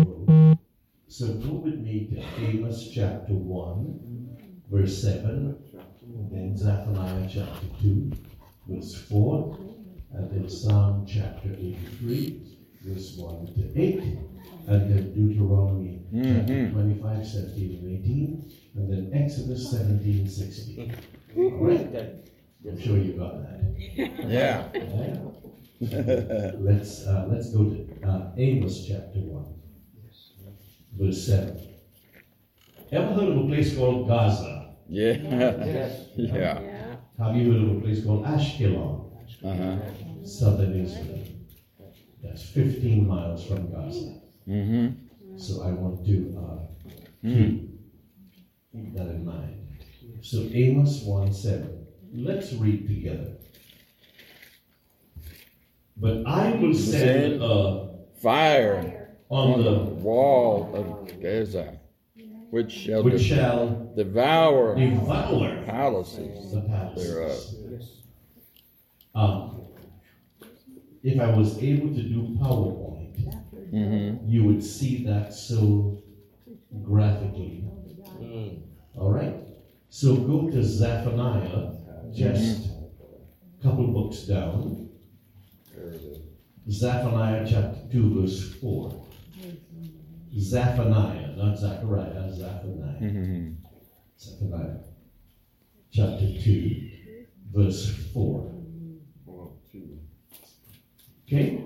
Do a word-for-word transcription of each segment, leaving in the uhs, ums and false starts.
world. So go with me to Amos chapter one, verse seven, and then Zephaniah chapter two, verse four, and then Psalm chapter eighty-three, verse one to eight, and then Deuteronomy mm-hmm. chapter twenty-five, seventeen, and eighteen, and then Exodus seventeen, sixteen. All right? I'm sure you got that. Yeah. Right? let's uh, let's go to uh, Amos chapter one, verse seven. Ever heard of a place called Gaza? Yeah. Yeah. Have you heard of a place called Ashkelon? Uh-huh. Southern Israel. That's fifteen miles from Gaza. Mm-hmm. So I want to uh, mm-hmm. keep, keep that in mind. So Amos one seven. Let's read together. But I will send a fire on the wall of Gaza, which shall, which de- shall devour, devour palaces the palaces thereof. Um, if I was able to do PowerPoint, mm-hmm. you would see that so graphically. Mm. All right? So go to Zephaniah, just a couple books down. Zephaniah chapter two, verse four. Zephaniah, not Zechariah, Zephaniah. Mm-hmm. Zephaniah chapter two, verse four. Okay?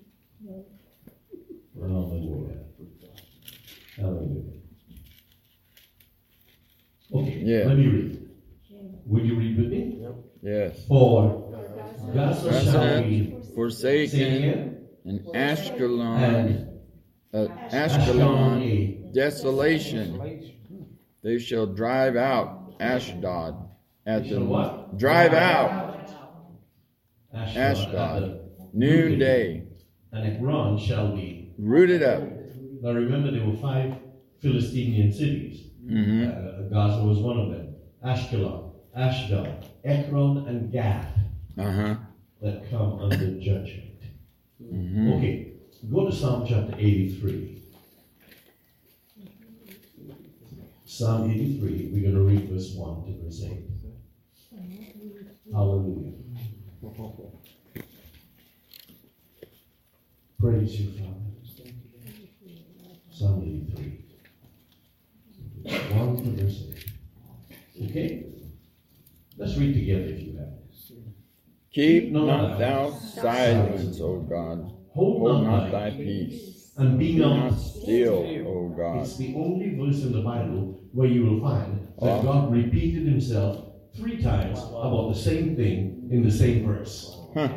Hallelujah. Hallelujah. Okay, Yeah. let me read. Will you read with me? Yes. For Gaza shall Gaza be forsaken, and Ashkelon, and uh, Ashkelon, desolation. They shall drive out Ashdod at They the shall what? drive out Ashdod, Ashdod, at the noonday, and Ekron shall be. rooted up. Now remember, there were five Philistinian cities. Mm-hmm. Uh, Gaza was one of them. Ashkelon, Ashdod, Ekron, and Gath Uh-huh. that come under judgment. Mm-hmm. Okay, go to Psalm chapter eighty-three. Psalm eighty-three, we're going to read verse one to verse eight. Hallelujah. Praise you, Father. Psalm eighty-three. one to verse eight. Okay? Let's read together if you have. Keep not thou silence, O God. Hold Hold not not thy thy peace. and be Be not not. still, O God. It's the only verse in the Bible where you will find that Oh. God repeated himself three times about the same thing in the same verse. Huh.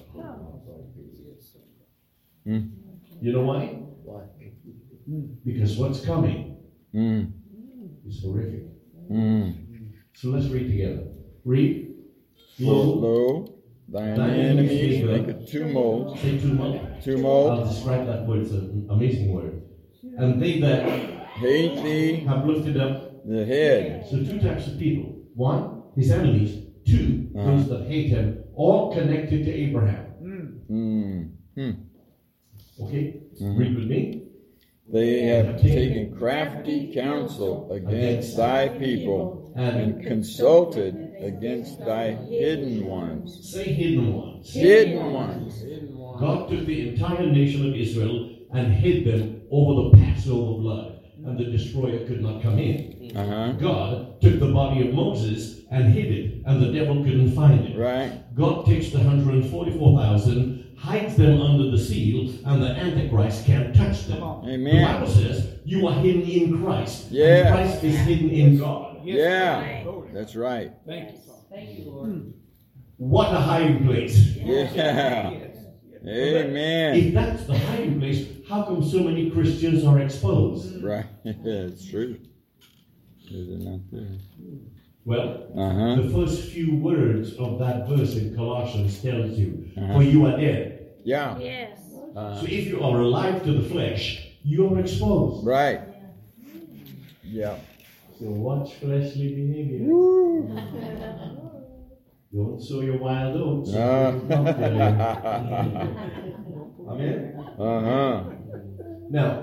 Mm. You know why? Because what's coming Mm. is horrific. Mm. So let's read together. Read. Lo, Lo, lo, thine thine enemies enemies make a tumult, say tumult. tumult, I'll describe that word. It's an amazing word. And they that hate thee have lifted up. the head. So two types of people. One, his enemies. Two, Uh-huh. those that hate him. All connected to Abraham. Mm. Hmm. Okay? Mhm. Read with me. They have taken crafty counsel against thy people, and consulted against thy hidden ones. Say hidden ones. Hidden ones. God took the entire nation of Israel and hid them over the Passover blood, and the destroyer could not come in. Uh-huh. God took the body of Moses and hid it, and the devil couldn't find it. Right. God takes the one hundred forty-four thousand, hides them under the seal, and the Antichrist can't touch them. Amen. The Bible says you are hidden in Christ. Yeah. And Christ is hidden in God. Yeah. That's right. Thank you, Thank you, Lord. What a hiding place. Yeah. Amen. If that's the hiding place, how come so many Christians are exposed? Right. It's true. Is it not there? Well, Uh-huh. the first few words of that verse in Colossians tells you, Uh-huh. for you are dead. Yeah. Yes. Uh, So if you are alive to the flesh, you are exposed. right. Yeah. So watch fleshly behavior. Woo. Don't sow your wild oats. Uh. Amen? Uh-huh. Now,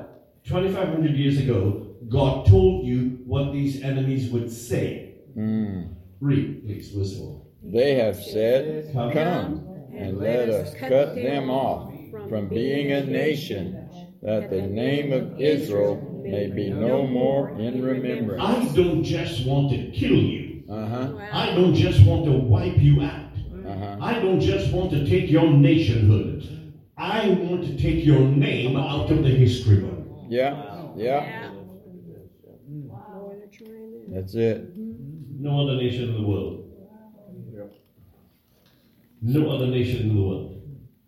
twenty-five hundred years ago, God told you what these enemies would say. Mm. Read, please, verse four. They have said, Come. Come, and let us cut them off from being a nation, that the name of Israel may be no more in remembrance. I don't just want to kill you. Uh-huh. I don't just want to wipe you out. Uh-huh. I don't just want to take your nationhood. I want to take your name out of the history book. Yeah, yeah. That's it. No other nation in the world. No other nation in the world.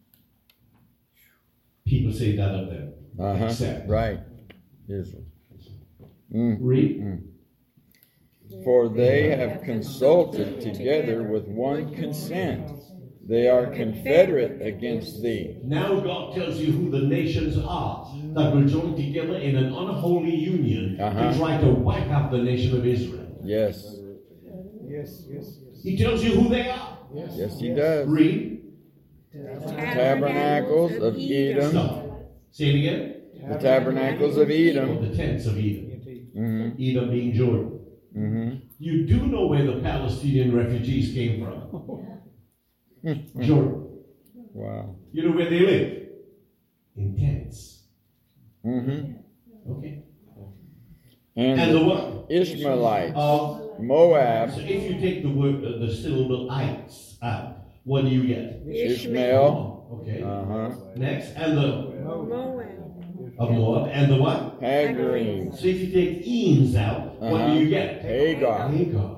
People say that of them. Uh-huh. Except. Right. Israel. Mm. Read. Mm. For they have consulted together with one consent. They are confederate against thee. Now God tells you who the nations are that will join together in an unholy union Uh-huh. to try to wipe out the nation of Israel. Yes. Yes, yes, yes. He tells you who they are. Yes, Yes, he does. Read. Tabernacles of Edom. Stop. Say it again. The tabernacles of Or Edom. the tents of Edom. Mm-hmm. Edom being Jordan. Mm-hmm. You do know where the Palestinian refugees came from. Jordan. Wow. You know where they live? In tents. Mm-hmm. Okay. And, And the the what? Ishmaelites, Of Moab, So if you take the word, uh, the syllable ites out, what do you get? Ishmael, Oh, okay. uh-huh, Next, and the Moab. of Moab, and the what? Hagarines, So if you take eames out, what Uh-huh. do you get? Hagar, Hagar.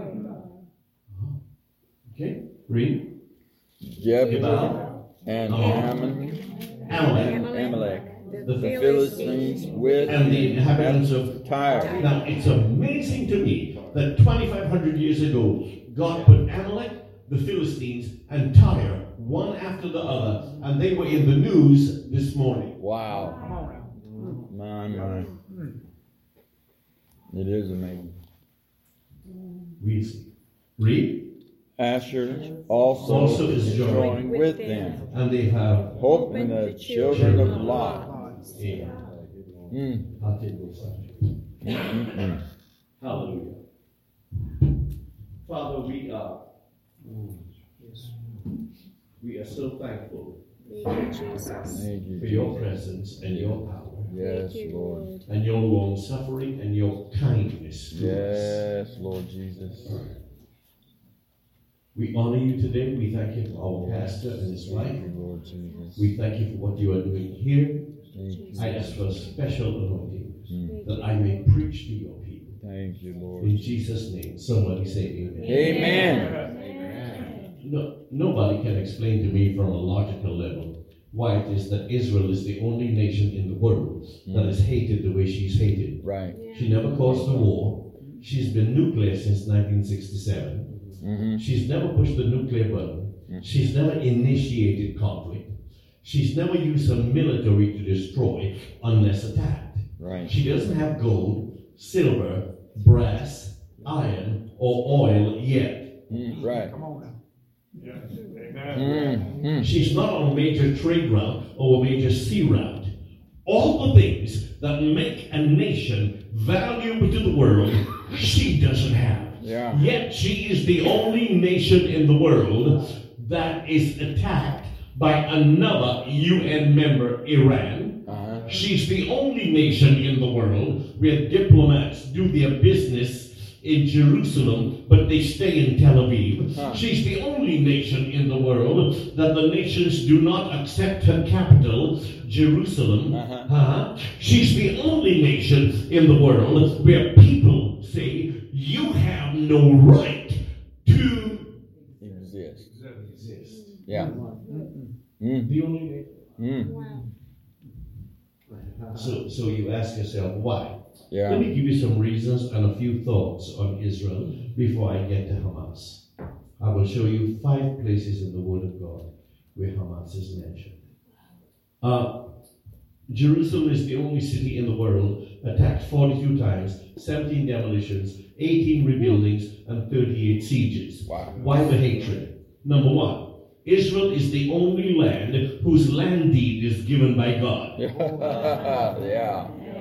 Okay, read. Jebel, Gebal, and Oh. Ammon, Amalek, Amalek, the the Philistines with and the inhabitants of Tyre. Now, it's amazing to me that twenty-five hundred years ago, God put Amalek, the Philistines, and Tyre, one after the other, and they were in the news this morning. Wow. My, my. It is amazing. We see. Read. Asher also, Also is is joined joined with them. And they have Hope in the children of Lot. a Mm. I'll take those subjects. Mm-mm. Hallelujah. Father, we are we are so thankful Thank you, Jesus. Thank you, for your Jesus. presence and your power Yes, Thank you, Lord. and your long suffering and your kindness to us. Yes, Lord Jesus. We honor you today. We thank you for our pastor and his wife. Thank you, Lord Jesus. We thank you for what you are doing here. Thank you. I ask for a special anointing Mm. that I may preach to your people. Thank you, Lord. In Jesus' name, somebody say amen. Amen. No, nobody can explain to me from a logical level why it is that Israel is the only nation in the world that is hated the way she's hated. Right. She never caused a war. She's been nuclear since nineteen sixty-seven. Mm-hmm. She's never pushed the nuclear button. She's never initiated conflict. She's never used her military to destroy unless attacked. Right. She doesn't have gold, silver, brass, iron, or oil yet. Mm, right. Come on now. Yes. Amen. Mm, mm. She's not on a major trade route or a major sea route. All the things that make a nation valuable to the world, she doesn't have. Yeah. Yet she is the only nation in the world that is attacked by another U N member, Iran. Uh-huh. She's the only nation in the world where diplomats do their business in Jerusalem, but they stay in Tel Aviv. Huh. She's the only nation in the world that the nations do not accept her capital, Jerusalem. Uh-huh. Uh-huh. She's the only nation in the world where people say, you have no right to Exist. exist. Yeah. Mm, The only nation. mm. Wow. So, so you ask yourself, why? Let Yeah. me give you some reasons and a few thoughts on Israel before I get to Hamas. I will show you five places in the Word of God where Hamas is mentioned. Uh, Jerusalem is the only city in the world attacked forty-two times, seventeen demolitions, eighteen rebuildings, and thirty-eight sieges. Wow. Why the hatred? Number one, Israel is the only land whose land deed is given by God. Yeah.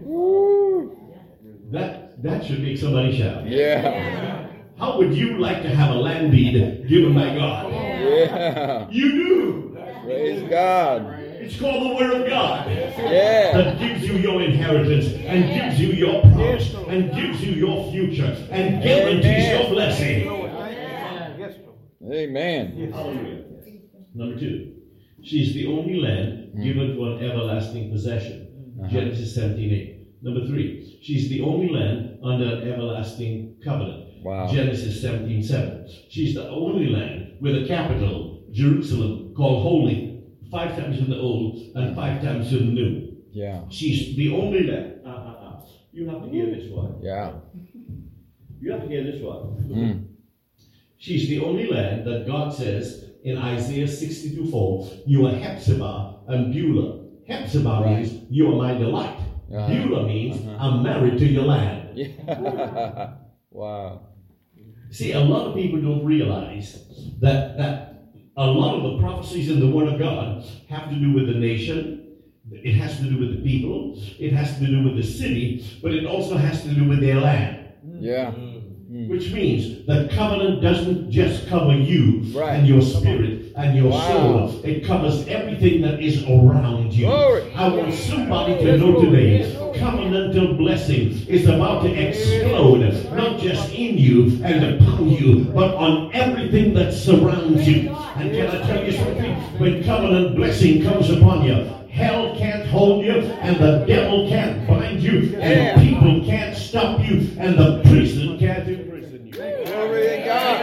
Woo. That that should make somebody shout. Yeah. How would you like to have a land deed given by God? Yeah. You do. Praise God. It's called the Word of God. Yeah. That gives you your inheritance and gives you your promise and gives you your future and guarantees Amen. your blessing. Yes, Lord. Amen. Hallelujah. Number two, she's the only land given to an everlasting possession. Uh-huh. Genesis seventeen eight. Number three, she's the only land under an everlasting covenant. Wow. Genesis seventeen seven. She's the only land with a capital, Jerusalem, called holy, five times in the Old and five times in the New. Yeah. She's the only land. Uh, uh, uh. You have to hear this one. Yeah. You have to hear this one. Mm. She's the only land that God says in Isaiah sixty-two four, you are Hephzibah and Beulah. Hephzibah Right. means you are my delight. Uh-huh. Beulah means Uh-huh. I'm married to your land. Yeah. Wow. See, a lot of people don't realize that, that a lot of the prophecies in the Word of God have to do with the nation. It has to do with the people. It has to do with the city. But it also has to do with their land. Yeah. Which means the covenant doesn't just cover you Right. and your spirit and your Wow. soul. It covers everything that is around you. Glory. I want somebody to know today, covenantal blessing is about to explode, not just in you and upon you, but on everything that surrounds you. And can I tell you something? When covenant blessing comes upon you, hell can't hold you, and the devil can't bind you, and Yeah. people can't stop you, and the prison can't imprison you. Glory to God.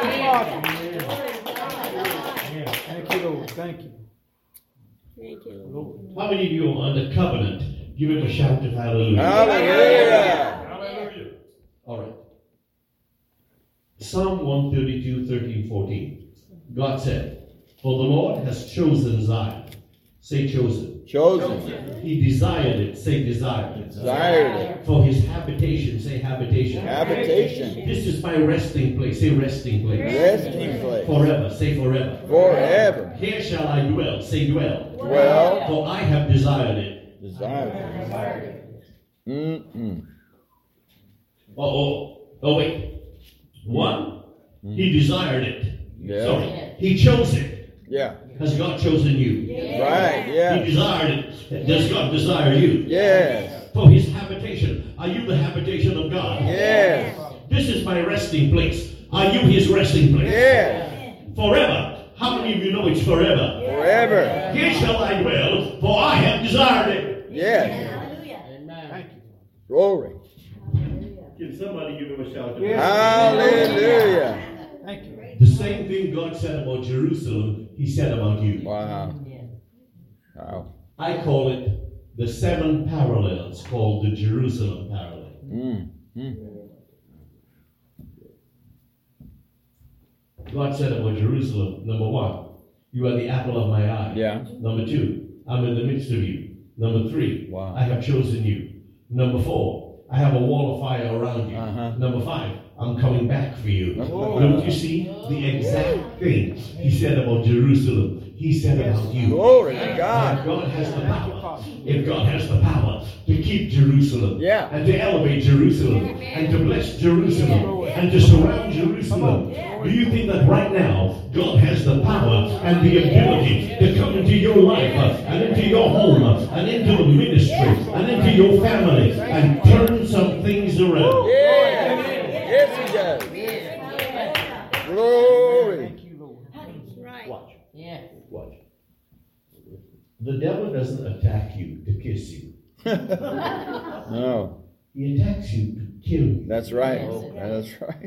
Thank you, Lord. Thank you. Thank you. Lord. How many of you are under covenant? Give him a shout of hallelujah. Hallelujah. Hallelujah. All right. Psalm one thirty-two, thirteen, fourteen. God said, for the Lord has chosen Zion. Say chosen. Chosen. He desired it. Say desired. Desired it. For his habitation. Say habitation. Habitation. This is my resting place. Say resting place. Resting place. Forever. Say forever. Forever. Here shall I dwell. Say dwell. Dwell. For I have desired it. Desired. Mm-mm. Oh, oh, wait. One, he desired it. Yeah. Sorry, he chose it. Yeah. Has God chosen you? Right. He Yeah. desired it. Does God desire you? Yes. For his habitation. Are you the habitation of God? Yes. This is my resting place. Are you his resting place? Yes. Forever. How many of you know it's forever? Forever. Here shall I dwell, for I have desired it. Yes. Thank you. Glory. Can somebody give him a shout? Yes. Hallelujah. Thank you. The same thing God said about Jerusalem, he said about you. Wow. Wow. I call it the seven parallels called the Jerusalem parallel. Mm. Mm. God said about Jerusalem, number one, you are the apple of my eye. Yeah. Number two, I'm in the midst of you. Number three, Wow. I have chosen you. Number four, I have a wall of fire around you. Uh-huh. Number five, I'm coming back for you. Oh. Don't you see the exact thing he said about Jerusalem? He said about you. Glory to If God. God has the power, if God has the power to keep Jerusalem, Yeah. and to elevate Jerusalem, and to bless Jerusalem, and to surround Jerusalem, do you think that right now God has the power and the ability to come into your life, uh, and into your home, uh, and into the ministry, and into your family, and turn some things around? Yes. Yes, he does. Glory. Thank you, Lord. Right. Watch. Yeah. Watch. The devil doesn't attack you to kiss you. No. He attacks you to kill you. That's right. That's right.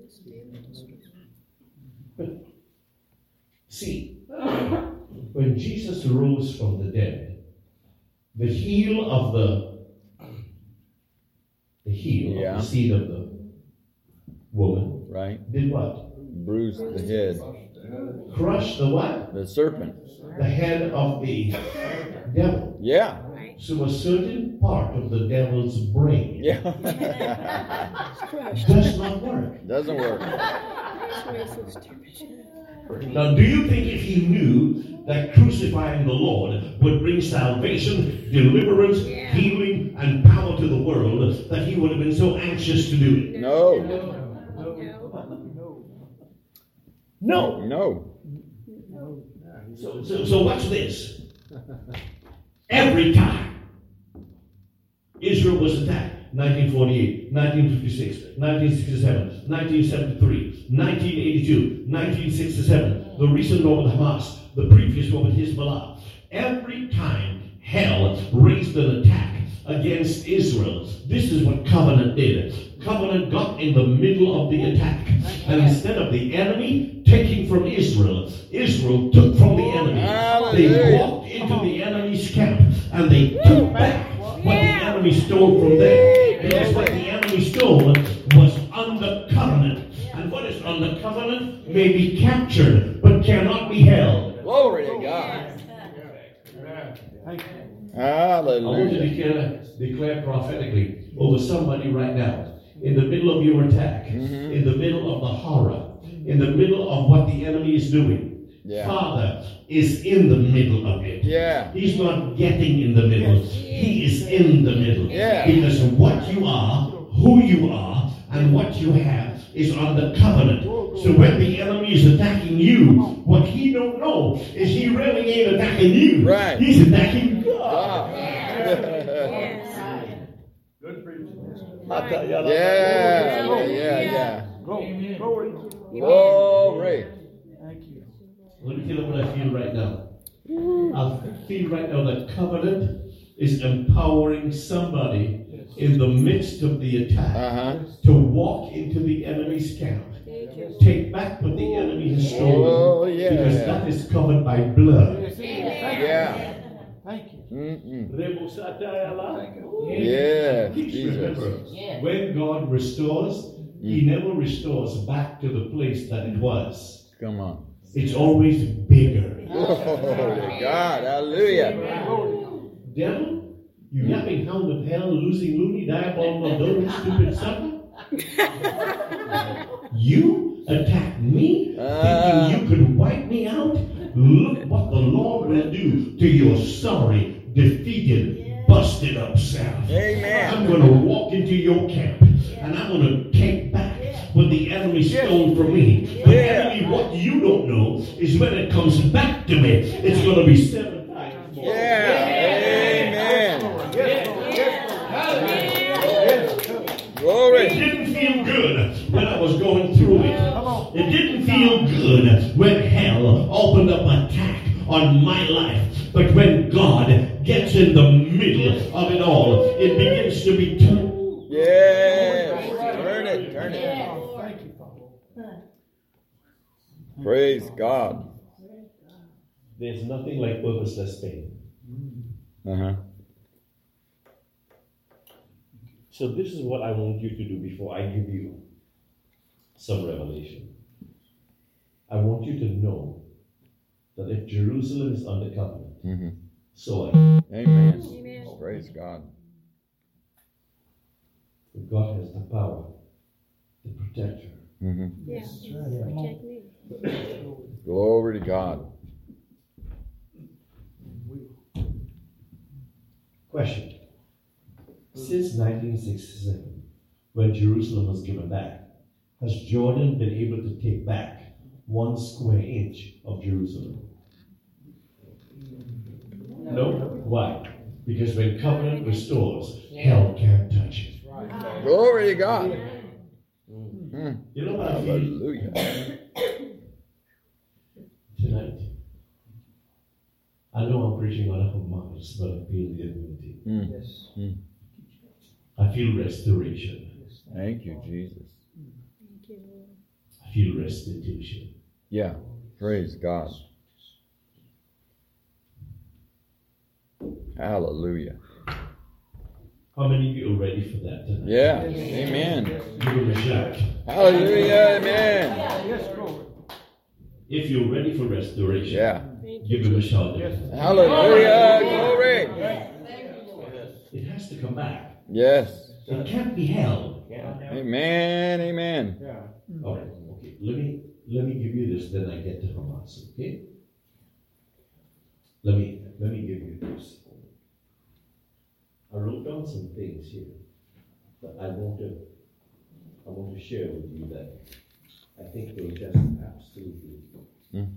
See, when Jesus rose from the dead, the heel of the the heel Yeah. of the seed of the woman Right. did what? Bruise the head. Crush the what? The serpent. The head of the devil. Yeah. So a certain part of the devil's brain Yeah. does not work. Doesn't work. Now, do you think if he knew that crucifying the Lord would bring salvation, deliverance, healing, and power to the world, would have been so anxious to do it. No. No. No. So, so, so watch this. Every time Israel was attacked, nineteen forty-eight, nineteen fifty-six, nineteen sixty-seven, nineteen seventy-three, nineteen eighty-two, nineteen sixty-seven, the recent war with Hamas, the previous war with Hezbollah. Every time hell raised an attack against Israel, this is what covenant did. Covenant got in the middle of the attack. And instead of the enemy taking from Israel, Israel took from the enemy. They walked into the enemy's camp and they took back what the enemy stole from them. Because what the enemy stole was under covenant. And what is under covenant may be captured but cannot be held. Glory to God. I want to Hallelujah. declare, declare prophetically over somebody right now. In the middle of your attack, Mhm. in the middle of the horror, in the middle of what the enemy is doing, Yeah. Father is in the middle of it. Yeah. He's not getting in the middle. He is in the middle. Yeah. Because what you are, who you are, and what you have is on the covenant. So when the enemy is attacking you, what he don't know is he really ain't attacking you. Right. He's attacking God. Wow. Right. Yeah, yeah, yeah. Glory. Glory. Glory. Thank you. Let me tell you what I feel right now. I feel right now that covenant is empowering somebody in the midst of the attack Uh-huh. to walk into the enemy's camp. Take back what the enemy has stolen. Oh, yeah. Because that is covered by blood. Yeah. Thank you. Mm-mm. Please Yes, Jesus. remember, when God restores, He never restores back to the place that it was. Come on. It's always bigger. Glory to God. Hallelujah. Devil, you yapping hound of hell, losing loony, diabolical, adulterous, stupid sucker. You attack me, Ah. thinking you could wipe me out? Look what the Lord will do to your sorry, defeated, busted up self. Amen. I'm going to walk into your camp, and I'm going to take back what the enemy stole from me. The Yeah. enemy, what you don't know, is when it comes back to me, it's going to be seven times more. Yeah. Amen. Glory. It didn't feel good when I was going through it. It didn't feel good when hell opened up an attack on my life. But when God gets in the middle of it all, it begins to be turned. Yes. Turn it. Turn it. Thank you, Father. Praise God. There's nothing like purposeless pain. Uh-huh. So this is what I want you to do before I give you some revelation. I want you to know that if Jerusalem is under covenant, Mm-hmm. so I am. Amen. Amen. Praise God. God has the power to protect her. Mm-hmm. Yeah. Protect me. Glory to God. Question. Since nineteen sixty-seven, when Jerusalem was given back, has Jordan been able to take back one square inch of Jerusalem? No. Why? Because when covenant restores, hell can't touch it. Glory to God. Mm. You know what I feel Hallelujah. tonight? I know I'm preaching on a Hamas, but I feel the anointing. Mm. Mm. I feel restoration. Thank you, Jesus. Thank you, Lord. I feel restitution. Yeah. Praise God. Hallelujah. How many of you are ready for that tonight? Yeah. Amen. Give him a shout. Hallelujah. Amen. Yes, Lord. If you're ready for restoration, Yeah. Thank you. give him a shout. Hallelujah. Glory. It has to come back. Yes. It can't be held. Amen. Amen. All right. Okay. Let me let me give you this. Then I get to Hamas. Okay. Let me let me give you this. I wrote down some things here. But I want to, I want to share with you that I think they're just absolutely. Mm.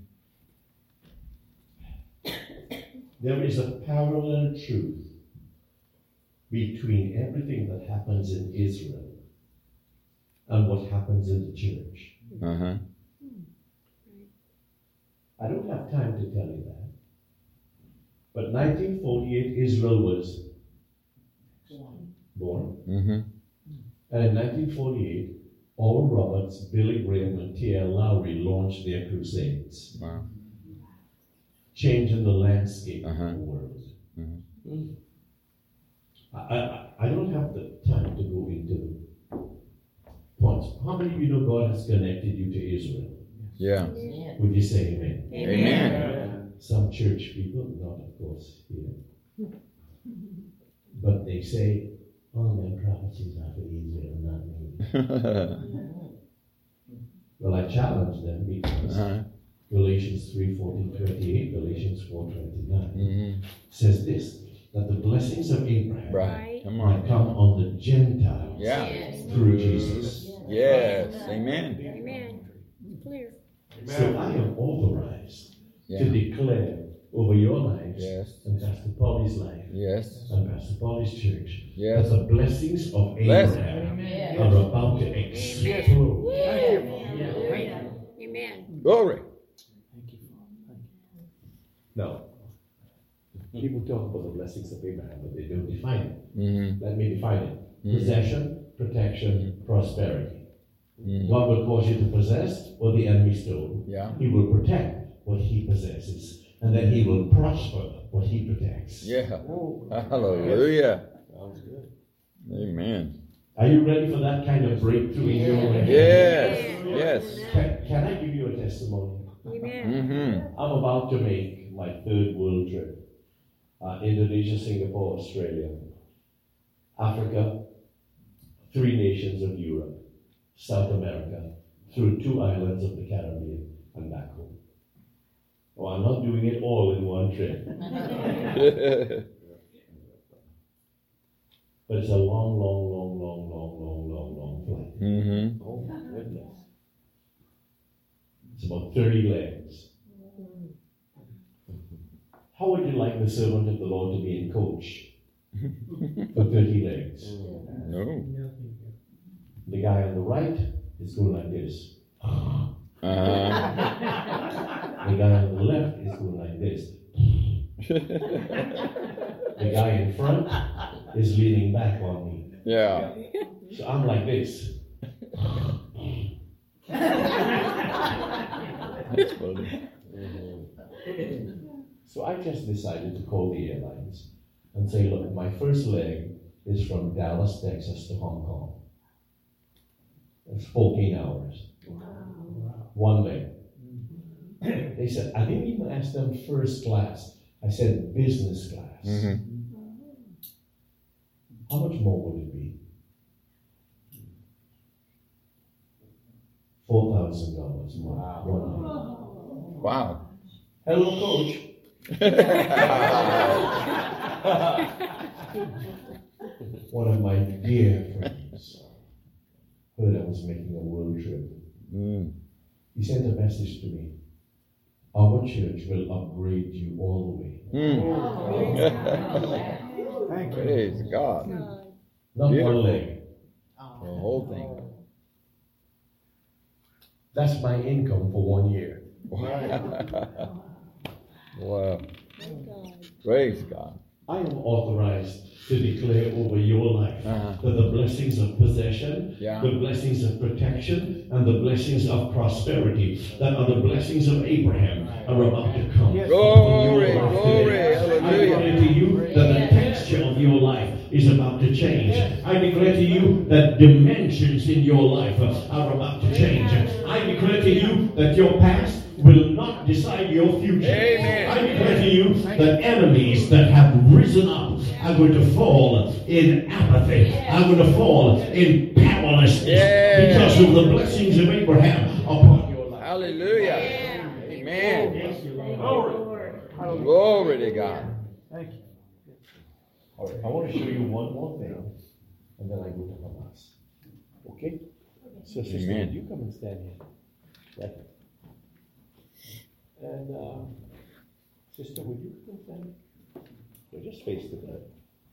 There is a parallel truth between everything that happens in Israel and what happens in the church. Uh-huh. I don't have time to tell you that. But nineteen forty-eight, Israel was born. Mm-hmm. And in nineteen forty-eight, Oral Roberts, Billy Graham, and T L Lowry launched their crusades, Wow. changing the landscape Uh-huh. of the world. Mm-hmm. I, I, I don't have the time to go into points. How many of you know God has connected you to Israel? Yeah. Would you say amen? Amen. Some church people, not of course here, but they say, all my prophecies are for Israel, not me. Well, I challenge them because Uh-huh. Galatians three fourteen twenty-eight, Galatians four twenty-nine Mm-hmm. says this, that the blessings of Abraham Right. Come might on. come on the Gentiles Yeah. through Jesus. Yes. Amen. Amen. Clear. So I am authorized Yeah. to declare over your lives Yes. and Pastor Polly's life Yes. and Pastor Polly's church Yes. that the blessings of Bless- Abraham are about to explode. Hallelujah. Amen. Glory. Thank you. Thank you. Now, people talk about the blessings of Abraham, but they don't define it. Mm-hmm. Let me define it. Mhm. Possession, protection, prosperity. Mm-hmm. God will cause you to possess what the enemy stole. Yeah. He will protect what he possesses. And then he will prosper what he protects. Yeah. Whoa. Hallelujah. Sounds good. Amen. Are you ready for that kind of breakthrough in your life? Yes. Yes. Can, can I give you a testimony? Amen. Mm-hmm. I'm about to make my third world trip. Uh, Indonesia, Singapore, Australia, Africa, three nations of Europe, South America, through two islands of the Caribbean, and back home. Oh, I'm not doing it all in one trip. But it's a long, long, long, long, long, long, long, long flight. mm-hmm. Oh my goodness. It's about thirty legs. How would you like the servant of the Lord to be in coach for thirty legs? No. The guy on the right is going like this. Uh-huh. The guy on the left is going like this. The guy in front is leaning back on me. Yeah. So I'm like this. That's funny. So I just decided to call the airlines and say, look, my first leg is from Dallas, Texas to Hong Kong. It's fourteen hours. One leg. They said, I didn't even ask them first class. I said business class. Mm-hmm. How much more would it be? Four thousand dollars more. One leg. Wow. Hello, coach. One of my dear friends heard I was making a world trip. Mm. He sent a message to me. Our church will upgrade you all the way. Mm. Thank you. Praise God. God. Not Beautiful. one leg. The whole thing. That's my income for one year. Wow. Wow. Thank God. Praise God. I am authorized to declare over your life Uh-huh. that the blessings of possession, Yeah. the blessings of protection, and the blessings of prosperity that are the blessings of Abraham are about to come. Yes. Glory, upon your life glory, today. I hallelujah. declare to you that the texture of your life is about to change. I declare to you that dimensions in your life are about to change. I declare to you that your past will not decide your future. Amen. I declare to you that enemies that have risen up are going to fall in apathy, are going to fall in powerlessness Yeah. because of the blessings of Abraham upon your life. Hallelujah. Amen. Thank you, Lord. Lord. Glory to God. Thank you. All right, I want to show you one more thing and then I go to Hamas. Okay? So, sister, Amen. you come and stand here. Right. And, uh, sister, would you come and stand here? So just face the bed.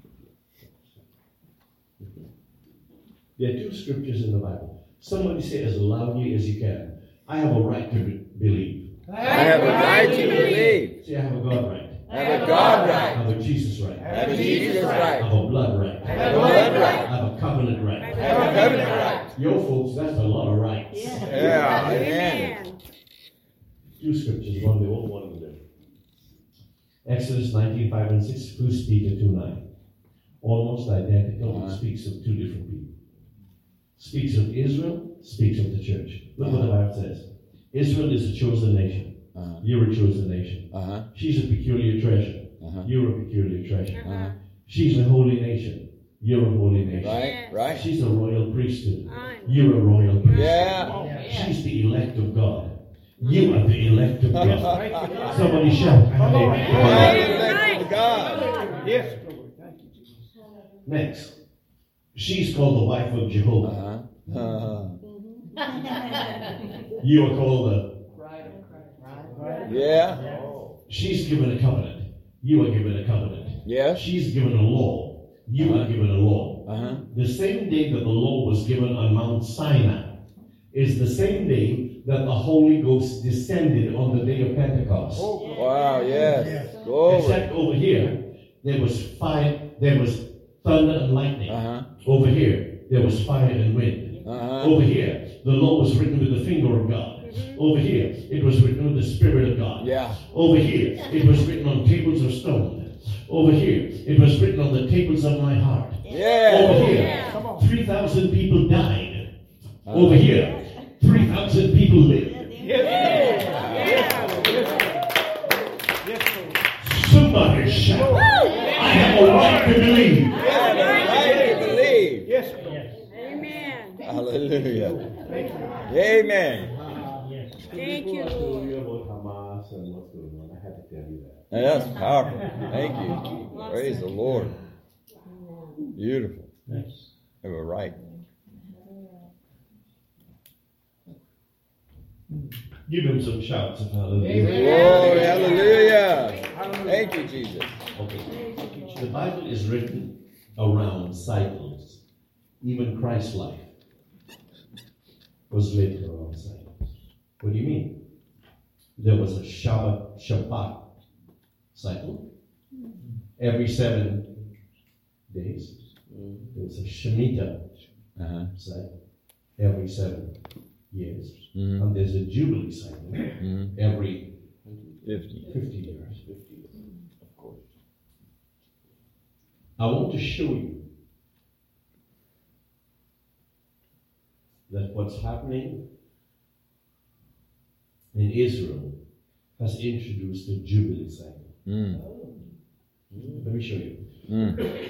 There are two scriptures in the Bible. Somebody say as loudly as you can, I have a right to be- believe. I have a right to believe. Say I have a God right. I have a God I right. have a Jesus right. I have a Jesus I right. have a blood right. I have a blood I right. have a covenant right. I have a covenant right. Yo, folks, that's a lot of rights. Yeah, amen. Amen. Two scriptures, one of the old, one of the new. Exodus nineteen, five and six, First Peter two, nine. Almost identical, it speaks of two different people. Speaks of Israel, speaks of the church. Look what the Bible says. Israel is a chosen nation. Uh-huh. You're a chosen nation. Uh-huh. She's a peculiar treasure. Uh-huh. You're a peculiar treasure. Uh-huh. She's a holy nation. You're a holy nation. Right, right. She's a royal priesthood. Aye. You're a royal priesthood. Yeah. She's the elect of God. You are the elect of God. Somebody shout, I'm the elect of I God. am elected God. Yes, Lord. Thank you, Jesus. Next, she's called the wife of Jehovah. Uh-huh. Uh-huh. You are called the. Yeah. She's given a covenant. You are given a covenant. Yes. She's given a law. You are Uh-huh. given a law. Uh-huh. The same day that the law was given on Mount Sinai is the same day that the Holy Ghost descended on the day of Pentecost. Wow, yes. Glory. Except over here, there was fire, there was thunder and lightning. Uh-huh. Over here, there was fire and wind. Uh-huh. Over here, the law was written with the finger of God. Over here, it was written with the Spirit of God. Yeah. Over here, it was written on tables of stone. Over here, it was written on the tables of my heart. Yeah. Over here, three thousand people died. Over here, three thousand people lived. Somebody shout, I have a right to believe. I have a right to believe. Yes, Lord. Amen. Hallelujah. Amen. Thank you, I told Lord. you about Hamas and what's going on. I had to tell you that. And that's powerful. Thank you. Praise the Lord. Beautiful. Have a right. Give him some shouts of hallelujah. Glory, hallelujah. Thank you, Jesus. Okay. The Bible is written around cycles. Even Christ's life was lived around cycles. What do you mean? There was a Shabbat, Shabbat cycle every seven days. There was a Shemitah Uh-huh. cycle every seven years. Mhm. And there's a Jubilee cycle Mhm. every Fifty. fifty years. Of course. I want to show you that what's happening in Israel has introduced a Jubilee cycle. Mm. Let me show you. Mm.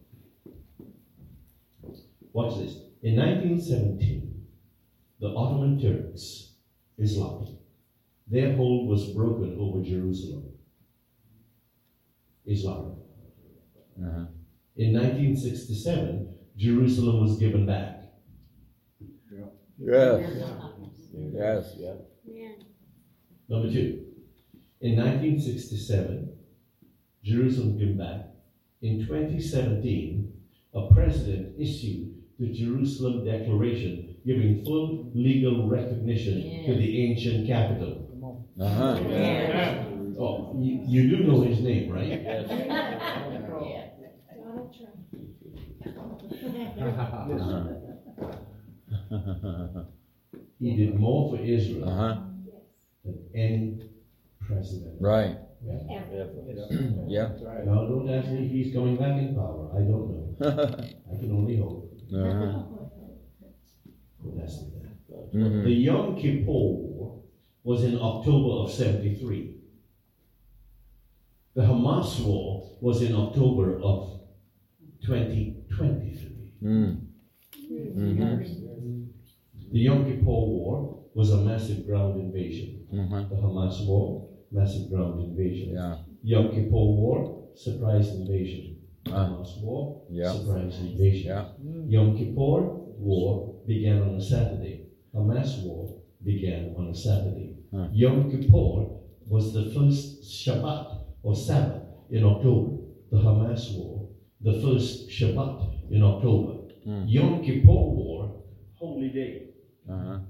Watch this. In nineteen seventeen, the Ottoman Turks, Islam, their hold was broken over Jerusalem. Islam. Uh-huh. In nineteen sixty-seven, Jerusalem was given back. Yes. Yes. Amen. Number two, in nineteen sixty-seven, Jerusalem given back. In twenty seventeen, a president issued the Jerusalem Declaration, giving full legal recognition to the ancient capital. Uh-huh. Oh, you, you do know his name, right? Uh-huh. He did more for Israel Uh-huh. than any president. Right. Yeah. Yeah. Now, don't ask me if he's coming back in power. I don't know. I can only hope. Uh-huh. Don't ask me that. Mhm. The Yom Kippur War was in October of seventy-three. The Hamas War was in October of twenty twenty-three. Mm. Mhm. The Yom Kippur War was a massive ground invasion. Mhm. The Hamas War, massive ground invasion. Yeah. Yom Kippur War, surprise invasion. Hamas war, Yeah. surprise invasion. Yeah. Yom Kippur war began on a Saturday. Hamas war began on a Saturday. Huh. Yom Kippur was the first Shabbat or Sabbath in October. The Hamas war, the first Shabbat in October. Mm. Yom Kippur war, holy day. Uh-huh.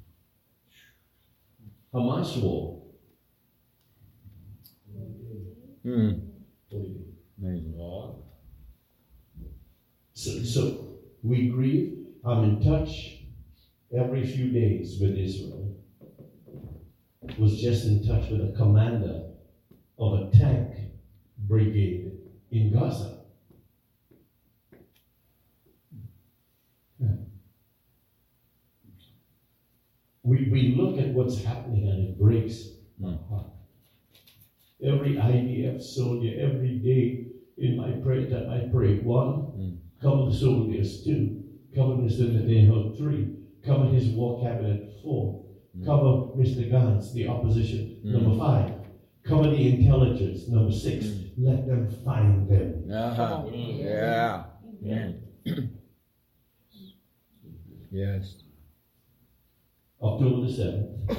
Hamas war, Mm. holy day. Amazing. So, so we grieve. I'm in touch every few days with Israel. Was just in touch with a commander of a tank brigade in Gaza. We, we look at what's happening and it breaks my heart. Every I D F soldier, every day in my prayer time, I pray. One, Mm. cover the soldiers. Two, cover Mister Netanyahu. Three, cover his war cabinet. Four, Mm. cover Mister Gantz, the opposition. Mm. Number five, cover the intelligence. Number six, Mm. let them find them. Uh-huh. Yeah. Yeah. Yes. October the seventh,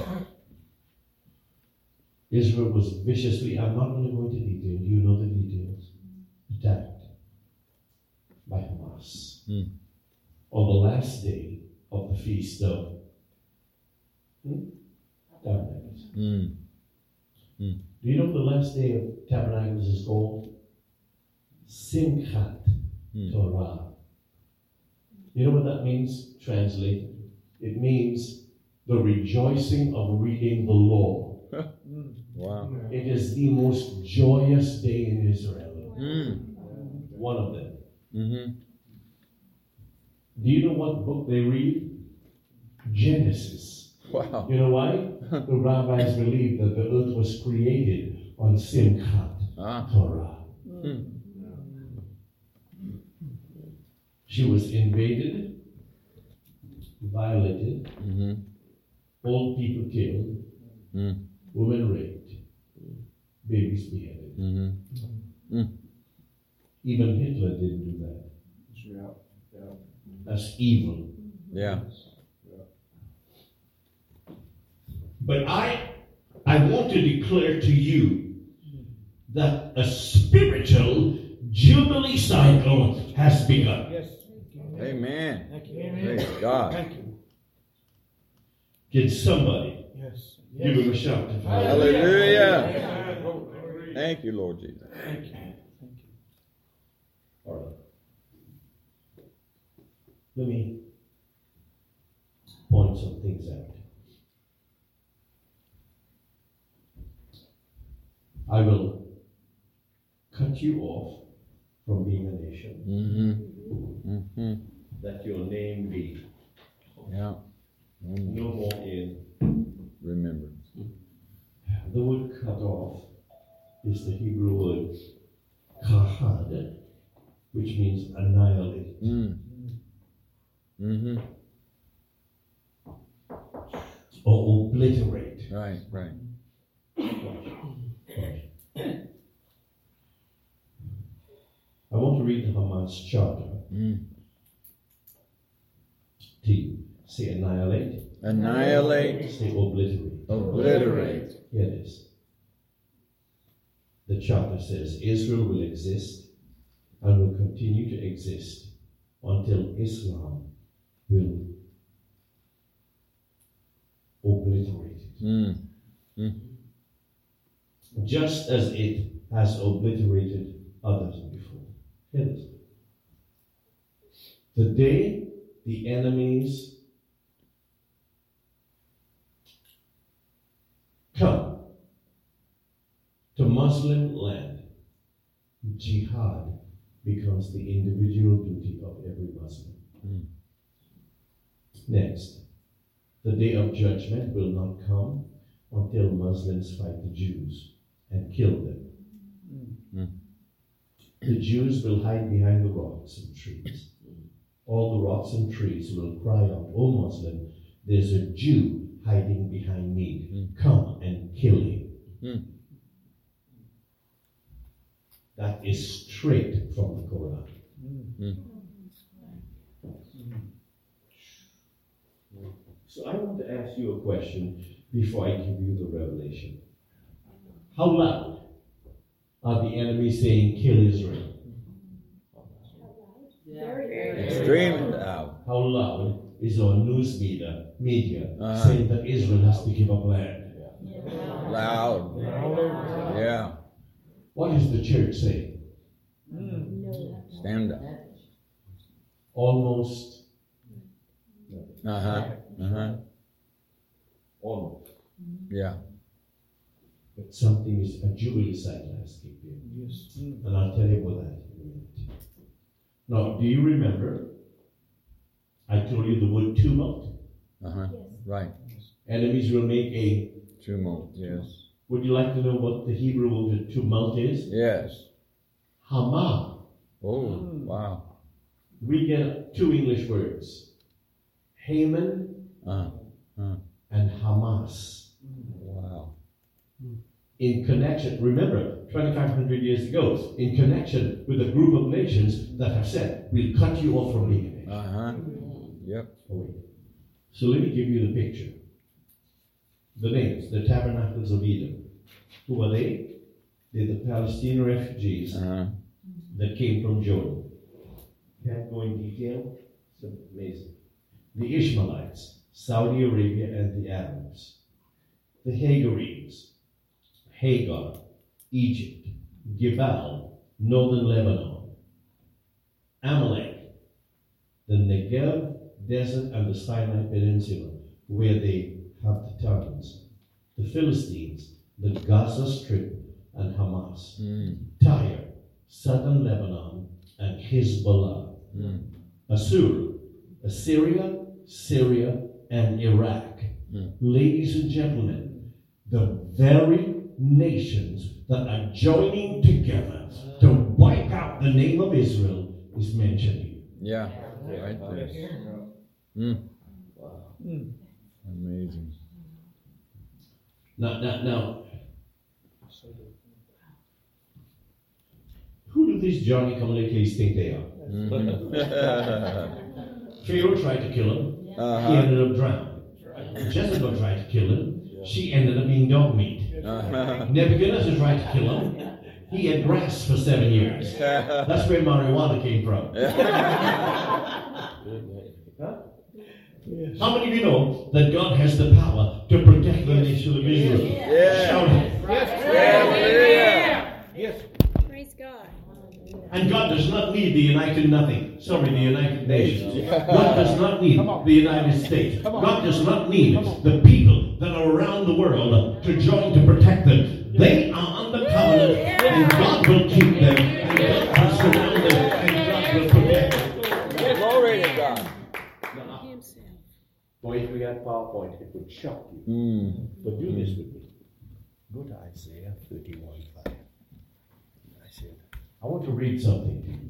Israel was viciously, I'm not going to go into detail, you know the details, attacked by Hamas. Mm. On the last day of the feast of hmm? Tabernacles. Mm. Do you know what the last day of Tabernacles is called? Simchat Mm. Torah. You know what that means, translated? It means the rejoicing of reading the law. Wow. It is the most joyous day in Israel. Mm. One of them. Mm-hmm. Do you know what book they read? Genesis. Wow. You know why? The rabbis believe that the earth was created on Simchat Ah. Torah. Mm. She was invaded, violated, Mm-hmm. old people killed, Mm. women raped, babies beheaded. Mm-hmm. Even Hitler didn't do that. That's evil. Yeah. But I, I want to declare to you that a spiritual jubilee cycle has begun. Yes. Amen. Thank you. Praise God. Thank you. Can somebody Yes. give him a shout? of Hallelujah. Hallelujah. Thank you, Lord Jesus. Thank you. Thank you. All right. Let me point some things out. I will cut you off from being a nation, Mm-hmm. Mm-hmm. that your name be Yeah. Mm. no more in. Remembrance. The word cut off is the Hebrew word kahad, which means annihilate. Mm. Mm-hmm. Or obliterate. Right, right. I want to read the Hamas charter Mm. to you. Say annihilate. Annihilate, Say obliterate. obliterate. Here it is. The charter says Israel will exist and will continue to exist until Islam will obliterate it. Mm. Mm. Just as it has obliterated others before. Here it is. The day the enemies come to Muslim land, jihad becomes the individual duty of every Muslim. Mm. Next, the day of judgment will not come until Muslims fight the Jews and kill them. Mm. The Jews will hide behind the rocks and trees. All the rocks and trees will cry out, "O Muslim, there's a Jew hiding behind me. Mm. Come and kill him." Mm. That is straight from the Quran. Mm. So I want to ask you a question before I give you the revelation. How loud are the enemies saying, kill Israel? Extremely loud. How loud is our news media, media Uh-huh. saying that Israel has to give up land? Loud. Yeah. What is the church saying? Stand up. Almost. Uh-huh. Uh-huh. Almost. Yeah. But something is, a jubilee cycle has kicked in. Yes. And I'll tell you about that in a minute. Now, do you remember? I told you the word tumult. Uh-huh. Right. Enemies will make a. Tumult. Yes. Would you like to know what the Hebrew word for tumult is? Yes. Hama. Oh, wow. We get two English words. Haman Uh-huh. Uh-huh. and Hamas. Wow. In connection, remember, twenty-five hundred years ago, in connection with a group of nations that have said, we'll cut you off from being a nation. Uh-huh. Yep. Oh, wait. So let me give you the picture. The names, the tabernacles of Edom. Who are they? They're the Palestinian refugees Uh-huh. that came from Jordan. Can't go in detail. It's amazing. The Ishmaelites, Saudi Arabia, and the Arabs. The Hagarenes, Hagar, Egypt, Gebal, northern Lebanon. Amalek, the Negev desert and the Sinai Peninsula, where they have the towns. The Philistines, the Gaza Strip, and Hamas. Mm. Tyre, southern Lebanon, and Hezbollah. Mm. Assur, Assyria, Syria, and Iraq. Mm. Ladies and gentlemen, the very nations that are joining together to wipe out the name of Israel is mentioned here. Yeah. Right there. Mm. Mm. Amazing. Now, now, now, who do these Johnny Come-Lately's think they are? Mhm. Pharaoh tried to kill him. He Uh-huh. ended up drowned. Jezebel tried to kill him. She ended up being dog meat. Uh-huh. Nebuchadnezzar tried to kill him. He had grass for seven years. That's where marijuana came from. Huh? How many of you know that God has the power to protect the nation of Israel? Yeah. Shout it. Hallelujah. Yes. Praise God. And God does not need the United Nothing. Sorry, the United Nations. God does not need the United States. God does not need the people that are around the world to join to protect them. They are under covenant, and God will keep them, and God will surround them, and God will protect them. Glory to God. Himself. Boy, if we had PowerPoint, it would shock you. Mm. But do this with me. Go to Isaiah thirty-one five. Isaiah. I want to read something to you.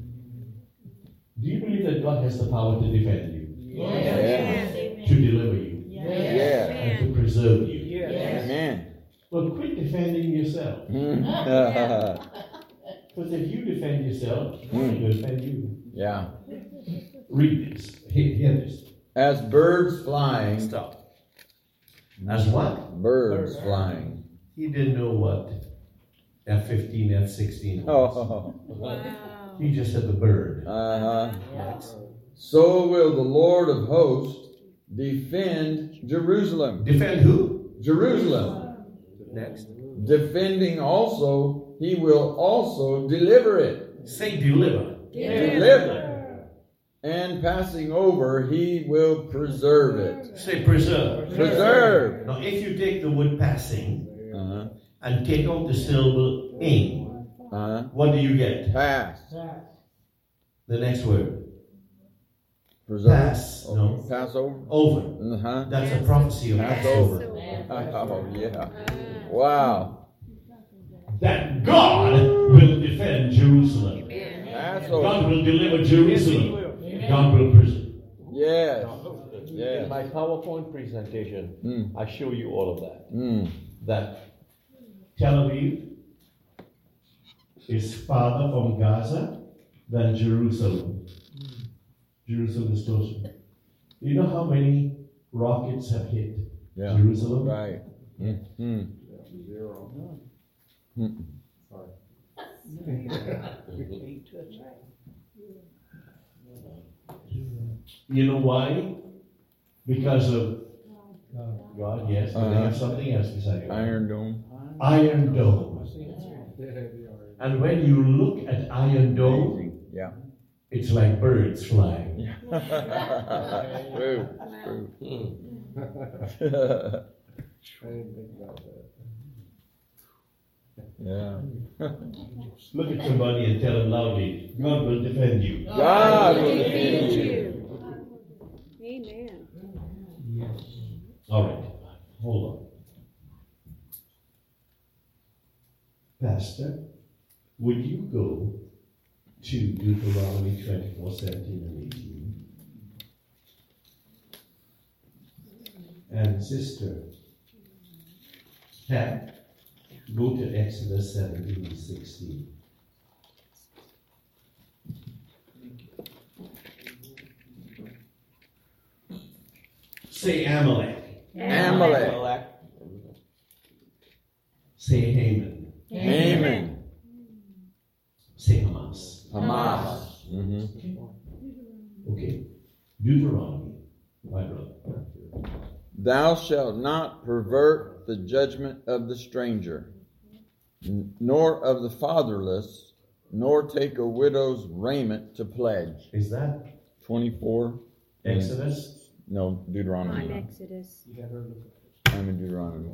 Do you believe that God has the power to defend you? Yes. To deliver you? Yeah. And to preserve you? Yes. Amen. Well, quit defending yourself. Mm. Because if you defend yourself, I'm going to defend you. Yeah. Read this. Hear, hear this. As birds flying. Stop. As what? Birds flying. He didn't know what F fifteen, F sixteen was. Oh. Wow. He just said the bird. Uh-huh. So will the Lord of hosts defend Jerusalem. Defend who? Jerusalem. Next. Defending also, he will also deliver it. Say deliver. Deliver. And passing over, he will preserve it. Say preserve. Preserve. Now, if you take the word passing Uh-huh. and take out the syllable in, Uh-huh. what do you get? Pass. The next word. Preserve. Pass. Oh, No. Pass over. Over. Uh-huh. That's a prophecy of Passover. Oh, yeah. Wow. That God will defend Jerusalem. Pass God over. will deliver Jerusalem. God will preserve. Yes. In Yes. my PowerPoint presentation, Mm. I show you all of that. Mm. That Tel Aviv, is farther from Gaza than Jerusalem. Jerusalem is closer. Do you know how many rockets have hit Yeah. Jerusalem? Right. Mm-hmm. Zero. Mm. Sorry. You know why? Because of God, yes, but they have something else beside it. Iron Dome. Iron Dome. And when you look at Iron Dome, Yeah. it's like birds flying. Yeah. True. True. Yeah. Look at somebody and tell them loudly, God will defend you. God will defend Defend you. you. Amen. All right, hold on. Pastor, would you go to Deuteronomy twenty-four, seventeen and eighteen? And Sister Pat, go to Exodus seventeen and sixteen. Say Amalek. Amalek. Say Haman. Haman. Say Hamas. Hamas. Mm-hmm. Okay. Deuteronomy, my brother. Thou shalt not pervert the judgment of the stranger, n- nor of the fatherless, nor take a widow's raiment to pledge. Is that twenty-four. Exodus? No, On Deuteronomy. Exodus. I'm in Deuteronomy.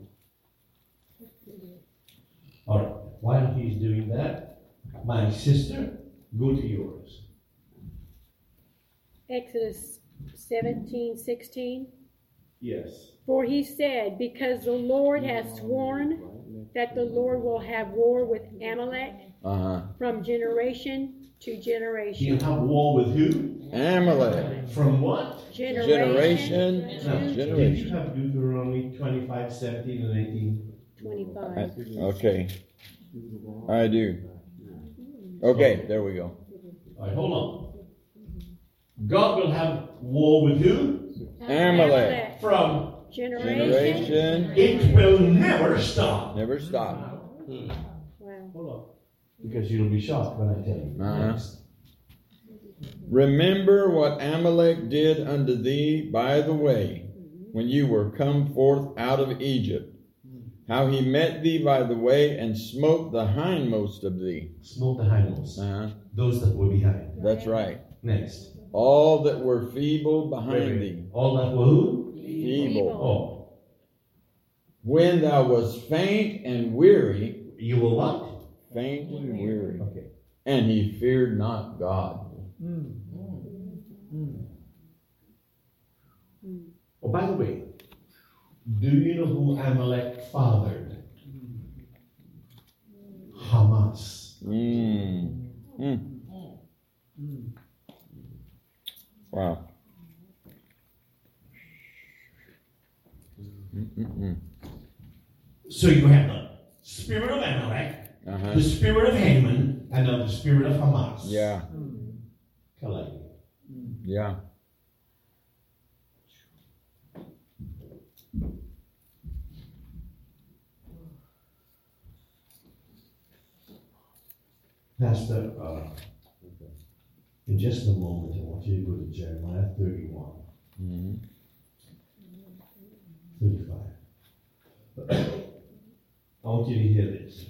All right. While he's doing that, my sister, go to yours. Exodus seventeen, sixteen. Yes. For he said, because the Lord has sworn that the Lord will have war with Amalek Uh-huh. from generation to He'll generation. have war with who? Amalek. From what? Generation to Now, did you generation. have Deuteronomy twenty-five, seventeen, and eighteen? twenty-five. Okay. I do. Okay, there we go. All right, hold on. God will have war with who? Amalek. From Generation. Generation. it will never stop. Never stop. Wow. Hold on. Because you'll be shocked when I tell you. Uh-huh. Next. Remember what Amalek did unto thee by the way, when you were come forth out of Egypt, how he met thee by the way and smote the hindmost of thee. Smote the hindmost. Uh-huh. Those that were behind. That's right. Next. All that were feeble behind thee. All that were who? Feeble. Oh. When thou wast faint and weary, You were what? faint and weary, Okay. and he feared not God. Oh, by the way, do you know who Amalek fathered? Hamas. Mm. Mm. Wow. Mm-mm-mm. So you have the spirit of Amalek, Uh-huh. the spirit of Haman, and now the spirit of Hamas. Yeah. Colliding. Yeah. Pastor, uh, in just a moment, I want you to go to Jeremiah thirty-one, Mm-hmm. thirty-five. I want you to hear this.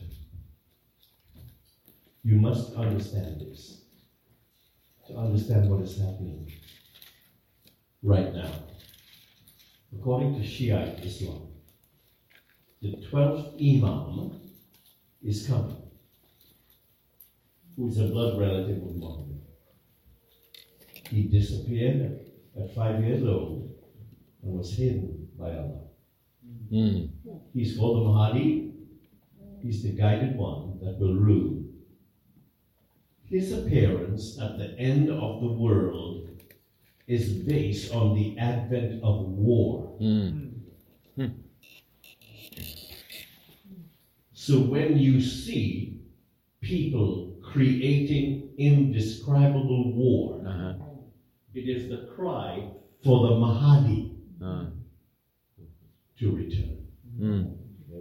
You must understand this to understand what is happening right now. According to Shiite Islam, the twelfth Imam is coming, who is a blood relative of Muhammad. He disappeared at five years old and was hidden by Allah. Mm. He's called the Mahdi. He's the guided one that will rule. His appearance at the end of the world is based on the advent of war. Mm. Mm. So when you see people creating indescribable war. Uh-huh. It is the cry for the Mahdi Uh. to return. Mm.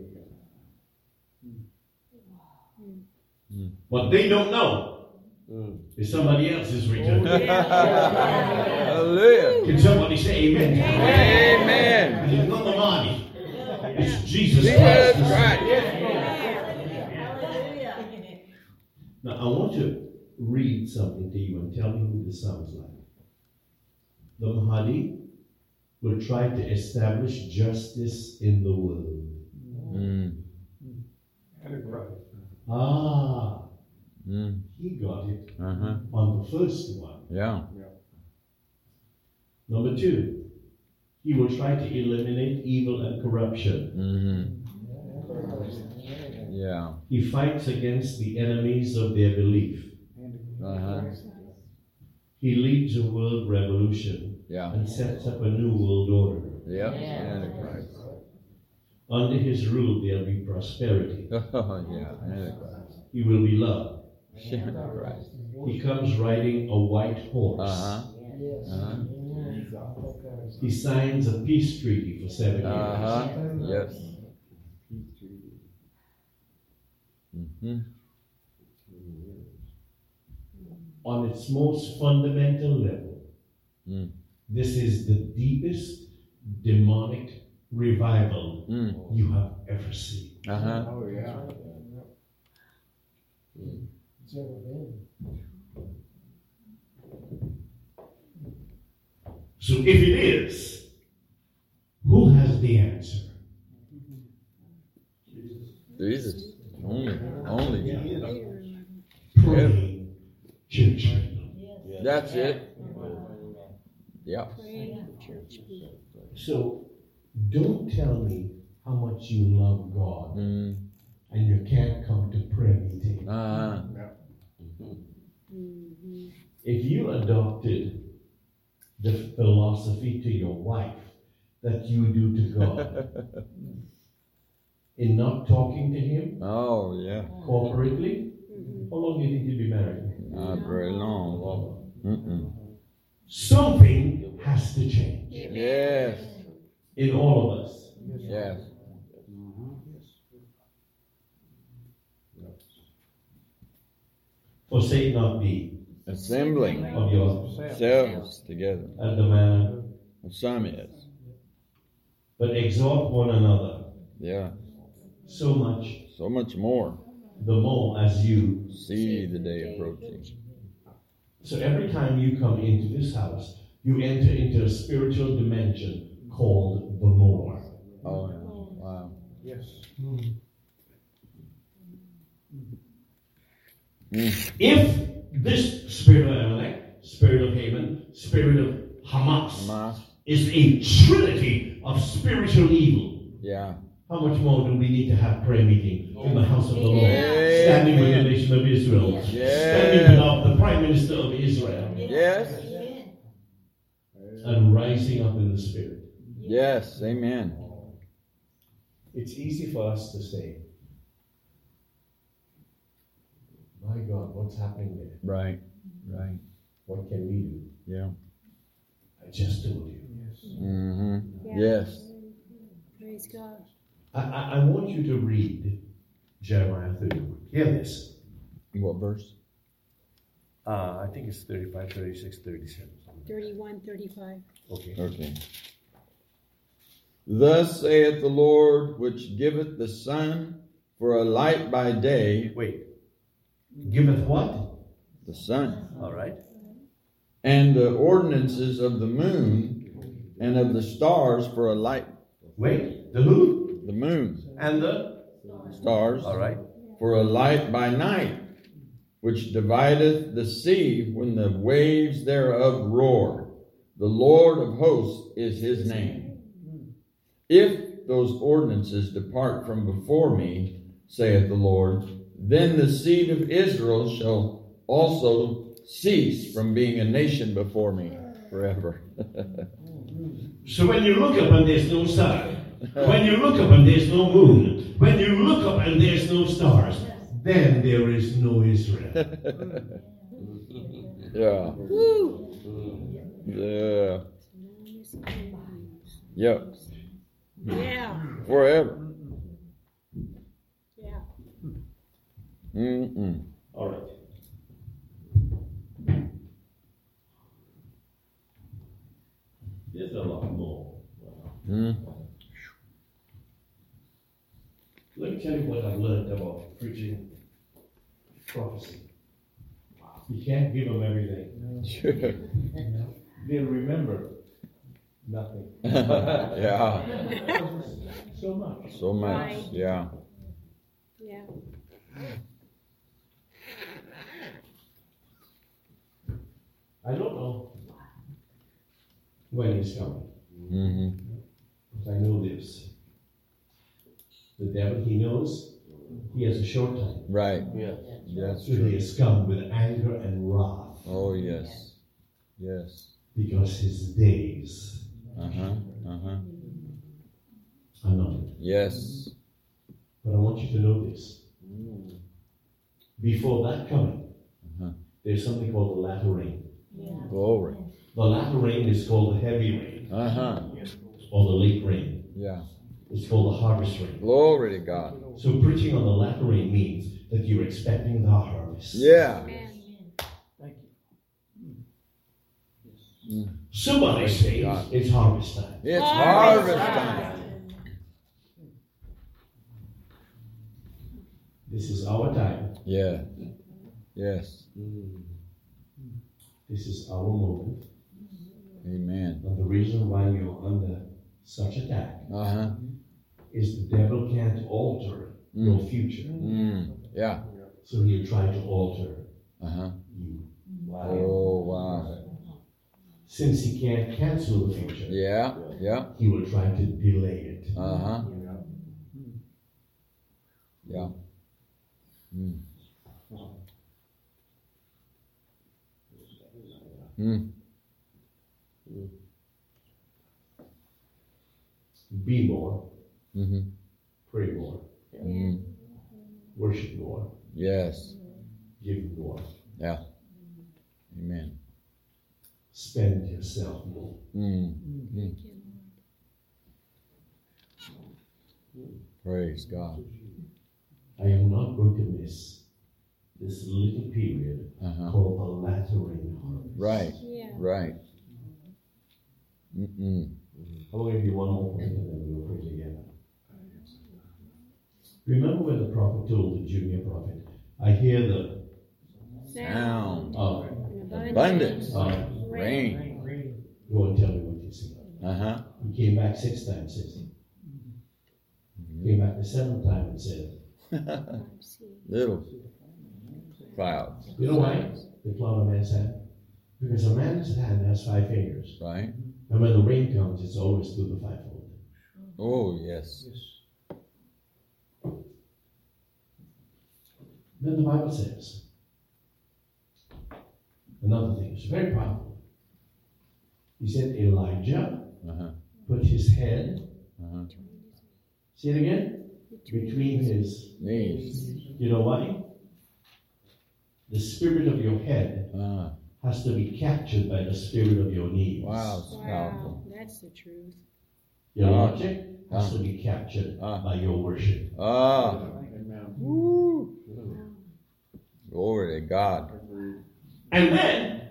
What they don't know is somebody else is returning. Hallelujah. Can somebody say amen? Amen. It's not the Mahdi. It's Jesus Jesus Christ. Christ. Now I want to read something to you and tell me who this sounds like. The Mahdi will try to establish justice in the world. Mm. Ah, Mm. he got it Uh-huh. on the first one. Yeah. Number two, he will try to eliminate evil and corruption. Mm-hmm. Yeah. He fights against the enemies of their belief. Uh-huh. He leads a world revolution Yeah. and sets up a new world order. Yeah. Antichrist. Under his rule, there'll be prosperity. Oh, yeah. Antichrist. He will be loved. Antichrist. He comes riding a white horse. Uh-huh. Uh-huh. He signs a peace treaty for seven years. Uh-huh. Yes. Mm-hmm. On its most fundamental level, Mm. this is the deepest demonic revival Mm. you have ever seen. Uh-huh. Oh, yeah. So if it is, who has the answer? Jesus. Only. Only. Pray, church people. That's it. Yeah. So don't tell me how much you love God Mm. and you can't come to prayer meeting. Uh-huh. If you adopted the philosophy to your wife that you do to God in not talking to him Oh, yeah. corporately, how long do you think you'll be married? Not very long. Mm-mm. Something has to change Yes. in all of us. Yes. Forsake not the Assembling of yourselves selves together. as the manner, Some is. but exhort one another Yeah. so much So much more. the more as you. See the day approaching. So every time you come into this house, you enter into a spiritual dimension called the more. Oh, yeah. Wow. Yes. Mm. If this spirit of Amalek, spirit of Haman, spirit of Hamas Hamas. is a trinity of spiritual evil, Yeah. how much more do we need to have prayer meeting in the house of the Lord? Amen. Standing with the nation of Israel. Yes. Standing with the Prime Minister of Israel. Yes. And rising up in the spirit. Yes. Amen. It's easy for us to say, my God, what's happening there? Right. Right. What can we do? Yeah. I just told you. Mm-hmm. Yeah. Yes. Praise God. I, I, I want you to read Jeremiah thirty-one. Hear this. What verse? Uh, I think it's thirty-five, thirty-six, thirty-seven. thirty-one, thirty-five. Okay. Okay. Thus saith the Lord, which giveth the sun for a light by day. Wait. Giveth what? The sun. All right. And the ordinances of the moon and of the stars for a light. Wait, the who? The moon. And the? Stars. All right. For a light by night, which divideth the sea when the waves thereof roar. The Lord of hosts is his name. If those ordinances depart from before me, saith the Lord, then the seed of Israel shall also cease from being a nation before me forever. So when you look up and there's no sun, when you look up and there's no moon, when you look up and there's no stars, then there is no Israel. Yeah. Woo! Yeah. Yep. Yeah. Forever. Yeah. Mm-mm. All right. There's a lot more. Mm. Let me tell you what I've learned about preaching prophecy. You can't give them everything. They'll remember nothing. Yeah. So much. So much. Right. Yeah. Yeah. I don't know when he's coming. Mm-hmm. But I know this. The devil, he knows he has a short time. Right. Yes. That's So he true. has come with anger and wrath Oh, yes. Yes. because his days Uh-huh. Uh-huh. are numbered. Yes. But I want you to know this. Before that coming, Uh-huh. there's something called the latter rain. Glory. The latter rain is called the heavy rain Uh-huh. or the late rain. Yeah. It's called the harvest rain. Glory to God. So preaching on the latter rain means that you're expecting the harvest. Yeah. Amen. Mm. Somebody Praise says God. it's harvest time. It's Harvest harvest time. time. This is our time. Yeah. Yes. This is our moment. Amen. And the reason why you're under such attack Uh-huh. is the devil can't alter Mm. your future. Mm. Yeah. So he'll try to alter Uh-huh. you. Oh, wow. Since he can't cancel the future, Yeah. Yeah. he will try to delay it. Uh-huh. Yeah. Mm. Mm. Be more, Mm-hmm. pray more, Mm. worship more, Yes. give more, Yeah. Amen. spend yourself more. Mm. Mm. Praise God. I am not going to miss this little period Uh-huh. called the latter rain harvest. Right. Yeah. Right. Mm-mm. I'm going to give you one more point and then we'll pray together. Remember when the prophet told the junior prophet, I hear the Sound. uh, Abundance. uh, Rain. go and tell me what you see. Uh-huh. He came back six times, says he. Came back the seventh time and said, Little clouds. you know why? The cloud of man's hand? Because a man's hand has five fingers. Right? And when the rain comes, it's always through the fivefold. Oh, yes. Then the Bible says, another thing, it's very powerful. He said Elijah Uh-huh. put his head, Uh-huh. see it again? Between his, Knees. you know why? The spirit of your head Uh-huh. has to be captured by the spirit of your knees. Wow, it's Wow. powerful. That's the truth. Your Uh, logic has to be captured uh. by your worship. Ah. Amen. Woo. Glory to God. And then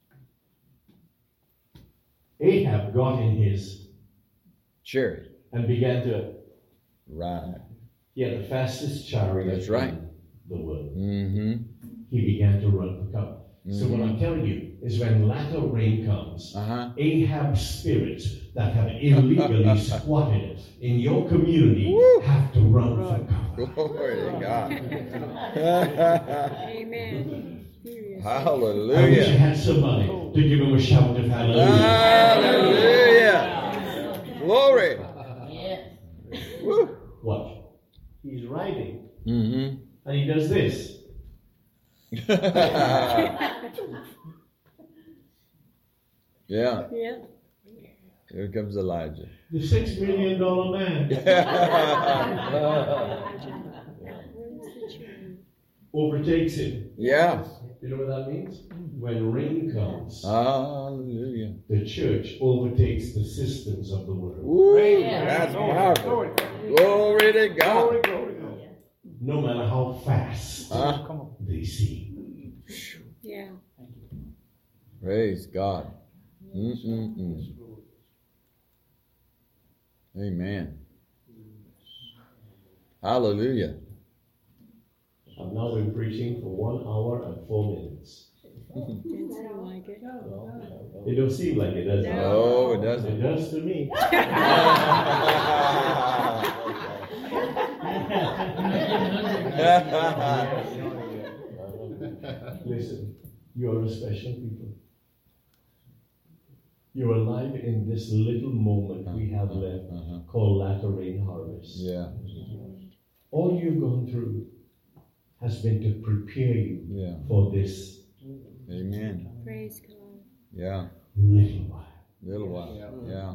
Ahab got in his Chariot. and began to, Right. he had the fastest chariot That's right. in the world. Mm-hmm. He began to run for cover. So what I'm telling you is when latter rain comes, Uh-huh. Ahab's spirits that have illegally squatted in your community have to run for cover. Glory to God. Amen. Serious. I wish I Hallelujah. had somebody to give him a shout of hallelujah. Hallelujah. Glory. Woo. Watch. He's riding Mm-hmm. and he does this. Yeah. Yeah. Here comes Elijah. The six million dollar man. Where's the truth? overtakes him. Yeah. You know what that means? When rain comes, Hallelujah. the church overtakes the systems of the world. Woo, Yeah. that's Glory, powerful. glory, Glory to glory, God. glory, glory. No matter how fast Uh, Come on. they see. Yeah. praise God. Mm-mm-mm. Amen. Hallelujah. I've now been preaching for one hour and four minutes. Didn't sound like it. Well, it don't seem like it, does it? No, it It doesn't. does to me. Listen, you are a special people. You're alive in this little moment we have left Uh-huh. called latter rain harvest. Yeah. All you've gone through has been to prepare you Yeah. for this Amen. Praise God. Yeah. little while. Little while. Yeah.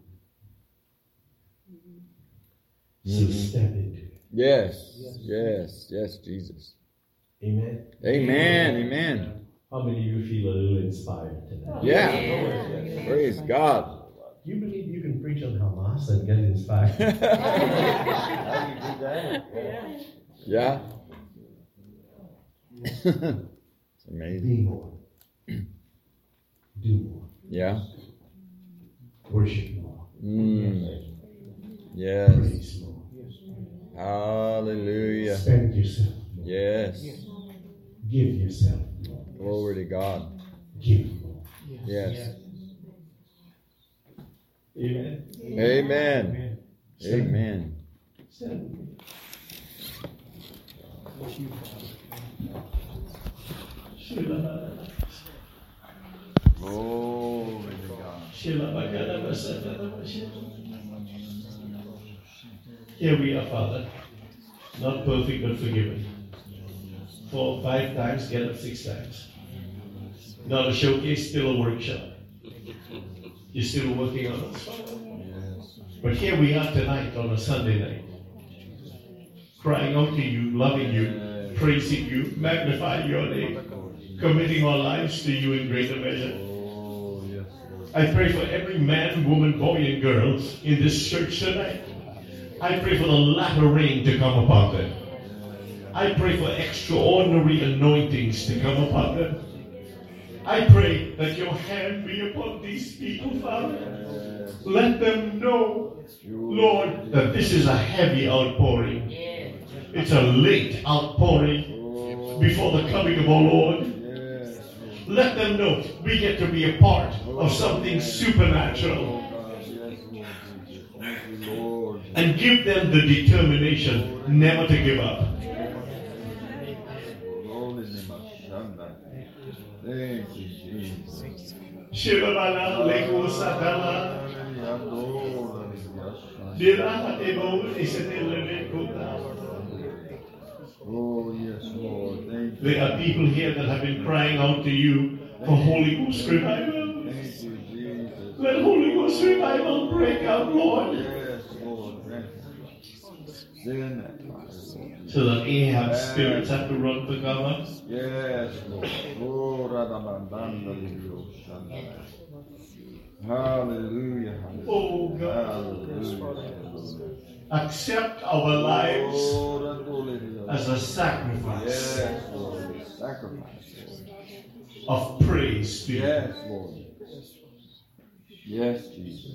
So Mhm. step into it. Yes. Yes. Yes, Jesus. Amen. Amen. Amen. How many of you feel a little inspired tonight? Yeah. Yeah. Praise God. Do you believe you can preach on Hamas and get inspired? Yeah. It's amazing. Be more. Do more. Yeah. Worship more. Mm. Yes. Praise more. Hallelujah. Spend yourself more. Yes. Give yourself more. Glory to God. Give more. Yes. Amen. Amen. Amen. Stand. Glory to God. Here we are, Father. Not perfect, but forgiven. Four, five times, get up six times. Not a showcase, still a workshop. You're still working on us, Father. But here we are tonight on a Sunday night. Crying out to you, loving you, praising you, magnifying your name, committing our lives to you in greater measure. I pray for every man, woman, boy, and girl in this church tonight. I pray for the latter rain to come upon them. I pray for extraordinary anointings to come upon them. I pray that your hand be upon these people, Father. Let them know, Lord, that this is a heavy outpouring. It's a late outpouring before the coming of our Lord. Let them know we get to be a part of something supernatural. And give them the determination never to give up. Thank you, Jesus. Shirabala leko satala. Dira ebo isetele leko. Oh, yes, Lord. Thank you. There are people here that have been crying out to you for Holy Ghost revival. Thank you, Jesus. Let Holy Ghost revival break out, Lord. Yes, Lord. Thank you. Send that fire, Lord. So that Ahab's spirits have to run for cover. Yes, Lord. Oh, radabandanda libioshandaya. Hallelujah. Oh God, Hallelujah. accept our lives Oh, radolidia. as a sacrifice Yes, Lord. Sacrifice, Lord. of praise to you. Yes, Lord. Yes, Jesus.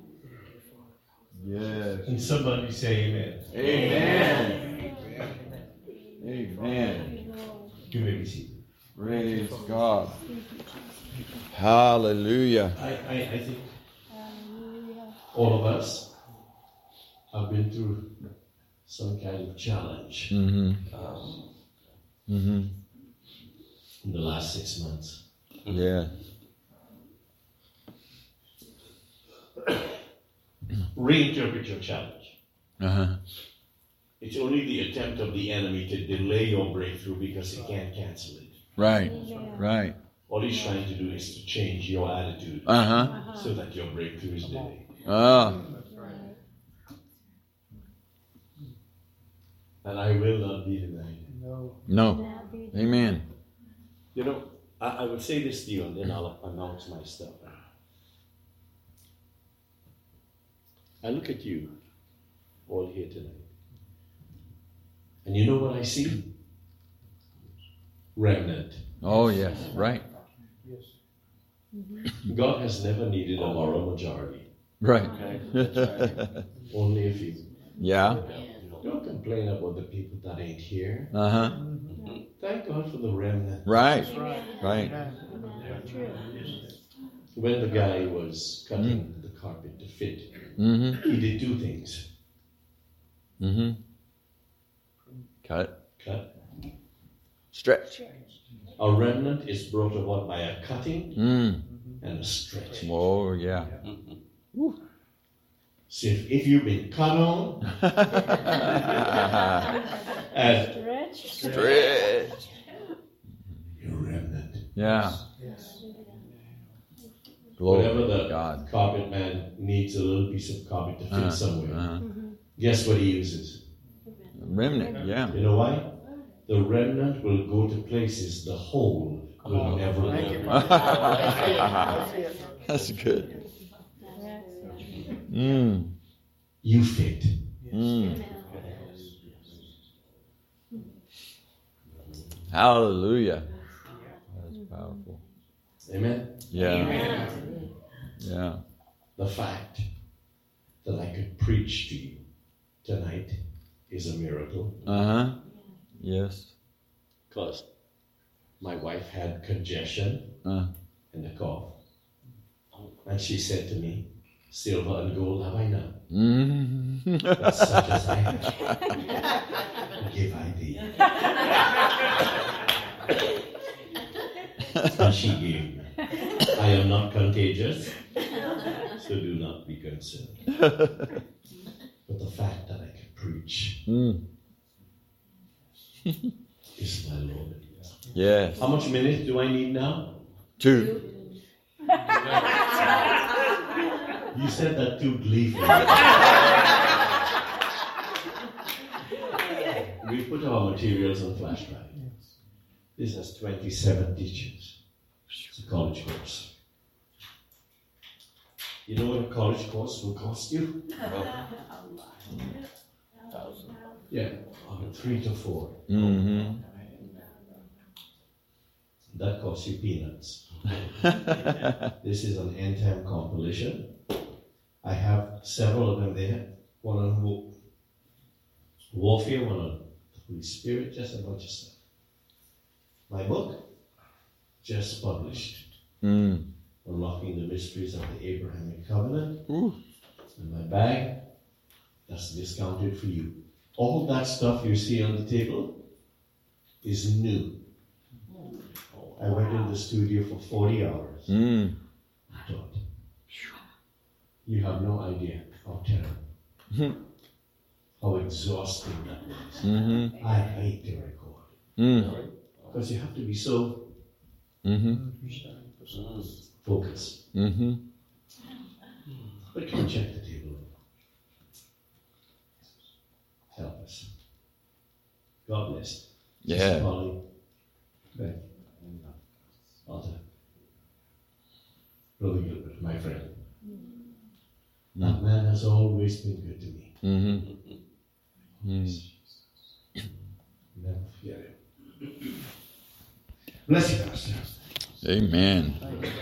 Yes. And somebody say amen. Amen. Amen. You may be seated. Praise God. Hallelujah. I, I, I think all of us have been through some kind of challenge Mm-hmm. um, Mm-hmm. in the last six months. Yeah. Reinterpret your challenge. Uh-huh. It's only the attempt of the enemy to delay your breakthrough because he can't cancel it. Right. Right. All he's trying to do is to change your attitude Uh-huh. so that your breakthrough is delayed. Ah. And I will not be denied. No. No. Amen. You know, I, I would say this to you and then I'll announce my stuff. I look at you all here tonight. And you know what I see? Remnant. Oh, yes. Right. Yes. God has never needed a moral majority. Right. Only a few. Yeah. Don't complain about the people that ain't here. Uh-huh. Thank God for the remnant. Right. Right. Right. When the guy was cutting the carpet to fit, Mm-hmm. he did two things. Mm-hmm. Cut. Cut. Stretch. A remnant is brought about by a cutting Mm. and a stretch. Oh, yeah. So if, if you've been cut on and Stretch. Stretch. you're a remnant. Yeah. Yes. Glory Whenever to the God. carpet man needs a little piece of carpet to fit Uh-huh. somewhere, Uh-huh. guess what he uses? Remnant. Yeah. You know why? The remnant will go to places the whole will never Thank you. go. That's good. Mm. You fit. Mm. Hallelujah. That's powerful. Amen? Yeah. Yeah. The fact that I could preach to you tonight is a miracle. Uh-huh. Yes. Because my wife had congestion Uh. and a cough. And she said to me, silver and gold have I none, Mm. but such as I have, give I thee. And she gave me. I am not contagious, so do not be concerned. But the fact that I can preach Mm. is my Lord. Yes. How much minutes do I need now? Two. You said that too gleefully. We put our materials on flash drive. This has twenty-seven teachers. It's a college course. You know what a college course will cost you? Yeah, uh, three to four. Mm-hmm. That costs you peanuts. This is an end time compilation. I have several of them there. One on wa- warfare, one on the Holy Spirit, just a bunch of stuff. My book, just published. Mm. Unlocking the Mysteries of the Abrahamic Covenant. Ooh. And my bag, that's discounted for you. All that stuff you see on the table is new. I went in the studio for forty hours. Mm. I thought, you have no idea how terrible, how exhausting that was. Mm-hmm. I hate to record. Mm. Because you have to be so Mm-hmm. focused. Mm-hmm. But come check the table. Help us. God bless. Yeah. Sister Polly. Beck. Alta. Brother Gilbert, my friend. That man has always been good to me. Mm-hmm. Mm. Never forget it. Bless you, Pastor. Amen.